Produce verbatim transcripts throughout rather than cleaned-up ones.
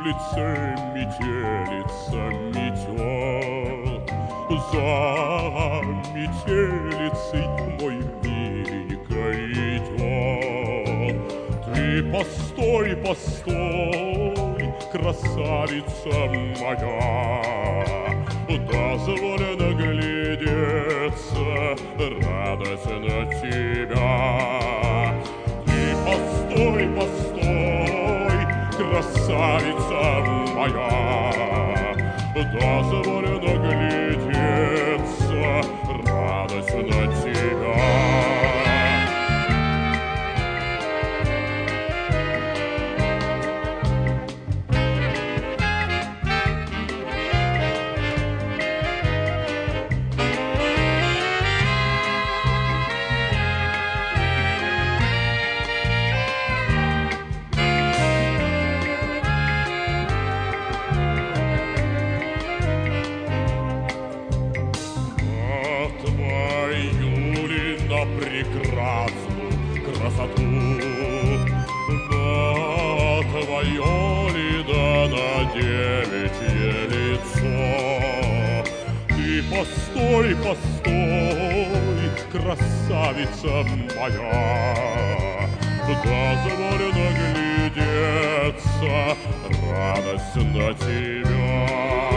улице метелица метет, за метелицей мой миленько идет. Ты постой, постой, красавица моя, дозволь наглядеться, радость на тебя. Ты постой, постой, красавица моя, дозволь наглядеться, радость на тебя. Прекрасную красоту, на твое ли да на девичье лицо. Ты постой, постой, красавица моя, дозволь наглядеться, радость на тебя.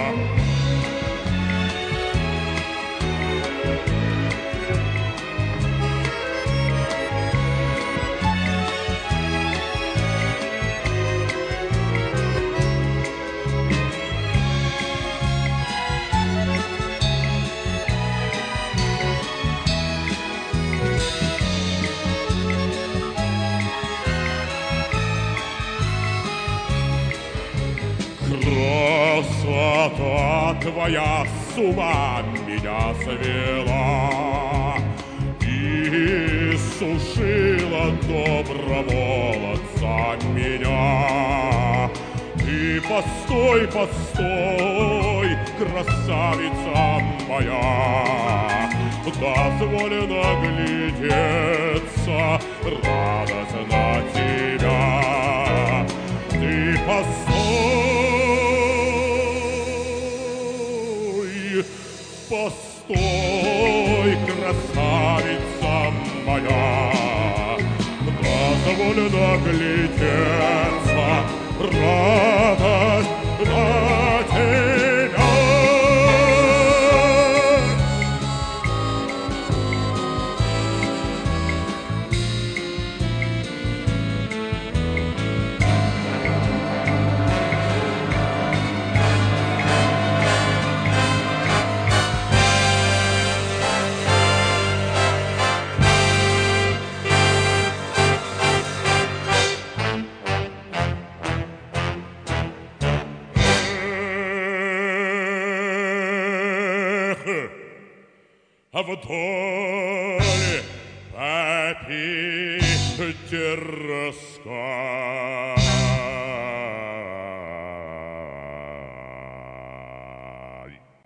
Красота твоя с ума меня свела и сушила доброго молодца меня. Ты постой, постой, красавица моя, дозволь наглядеться, радость на тебя. Ты постой, постой, красавица моя, дозволь наглядеться, радость на тебя. Вдоль по Питерской